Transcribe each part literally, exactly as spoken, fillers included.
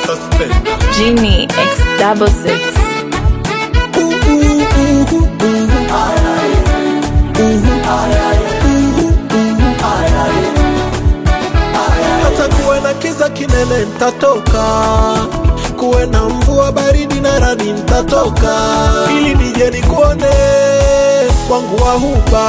suspender. Genie X double six. Ooh, ooh, ooh, ooh, ooh. Ay, ay. Ooh, ay, ay. Ooh, ooh, ay, ay. Ay, ay. Hata kuwe na kiza kinene nitatoka, kuwe na mvua baridi na radi nitatoka, ili nije nikuone wangu wa huba.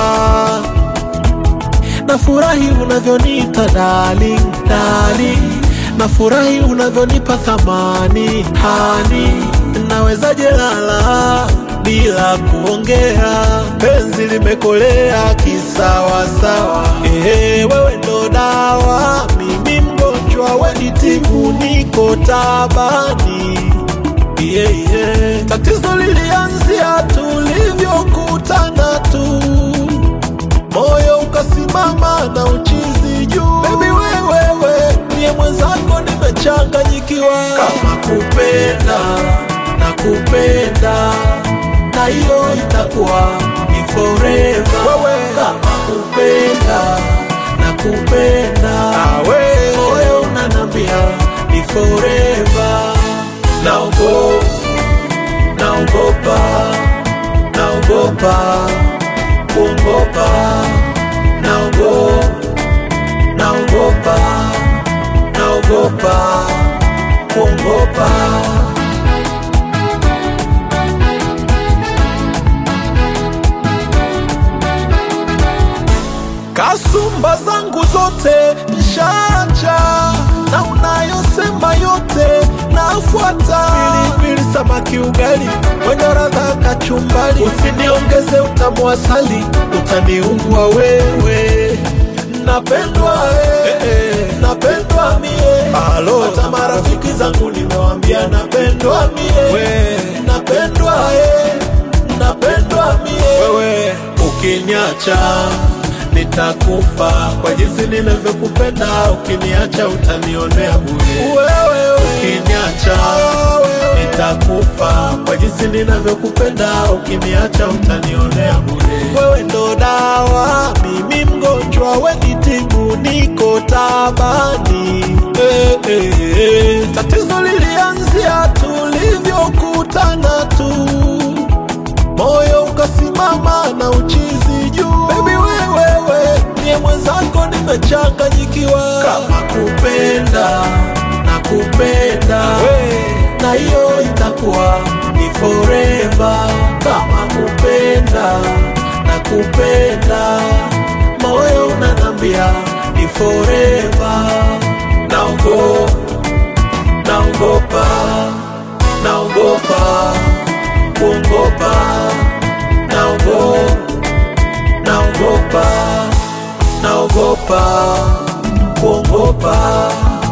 Nafurahi unavyoniita darling, darling. Nafurahi unavyonipa thamani, hani. Nawezaje lala bila kuongea, penzi limekolea kisawa sawa. Ehe, wewe ndo dawa, mimi mgonjwa, we ni tibu, niko tabani. Yeah, yeah. Tatizo lilianzia tulivyokutana tu, moyo ukasimama na uchizi juu. Baby wewewe, niye mwenzako nimechanganyikiwa. Kama kupenda na kupenda, na hiyo itakuwa ni forever. Wewe kama kupenda na kupenda, moyo unanambia ni forever. Naogopa, naogopa, naogopa kuogopa, naogopa, naogopa, naogopa kuogopa. Kasumba zangu zote nishacha, na unayosema yote nafuata. Pilipili, samaki, ugali, wenye radha kachumbari. Usiniongeze utamu asali, utaniua wewe. Napendwa eh, eh, napendwa mie. Halo, hata marafiki zangu nimewambia napendwa mie. We, napendwa eh, napendwa mie. Wewe ukiniacha nitakufa, kwa jinsi ninavyokupenda. Ukiniacha utanionea bure. Wewe ukiniacha nitakufa, kwa jinsi ninavyokupenda. Ukiniacha utanionea bure. Wewe ndo dawa, mimi mgonjwa, we ni tibu, niko tabani. Eh, eh, eh. Tatizo lilianzia tulivyokutana tu, moyo ukasimama na uchizi juu. Baby wewewe, niye mwenzako nimechanganyikiwa. Kama kupenda na kupenda, na hiyo itakuwa ni forever. Kama kupenda na kupenda, moyo unanambia ni forever. Naogopa, naogopa, naogopa kuogopa, naogopa, naogopa, naogopa kuogopa.